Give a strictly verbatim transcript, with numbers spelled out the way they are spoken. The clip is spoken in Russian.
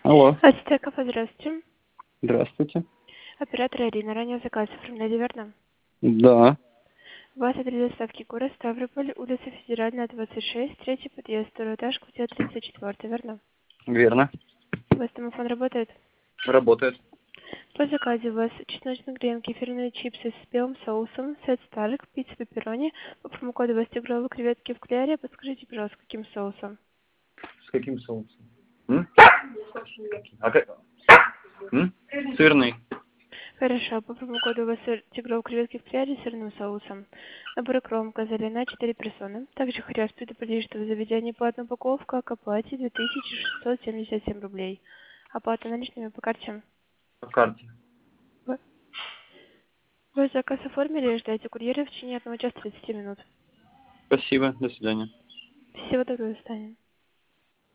Алло, Ацтека, здравствуйте. здравствуйте. Оператор Ирина, ранее заказ оформляли, верно? Да, У вас адрес доставки город Ставрополь, улица Федеральная, двадцать шесть, третий подъезд, второй этаж, квартира тридцать четыре, верно? верно. У вас домофон работает? Работает. По заказе у вас чесночный крем, кефирные чипсы с белым соусом, сет сталик, пицца пепперони, по промокоду у вас тигровые креветки в кляре. Подскажите, пожалуйста, каким соусом? С каким соусом? М? А как? М? Сырный. Хорошо, по промокоду у вас сыр- тигровые креветки в кляре с сырным соусом. Набор кром газоли на четыре персоны. Также хочу вас предупредить, что в заведении платная упаковка к оплате две тысячи шестьсот семьдесят семь рублей. Оплата наличными по карте. По карте. Вы, вы заказ оформили и ждете курьера в течение одного часа тридцати минут. Спасибо, до свидания. Всего доброго, до свидания.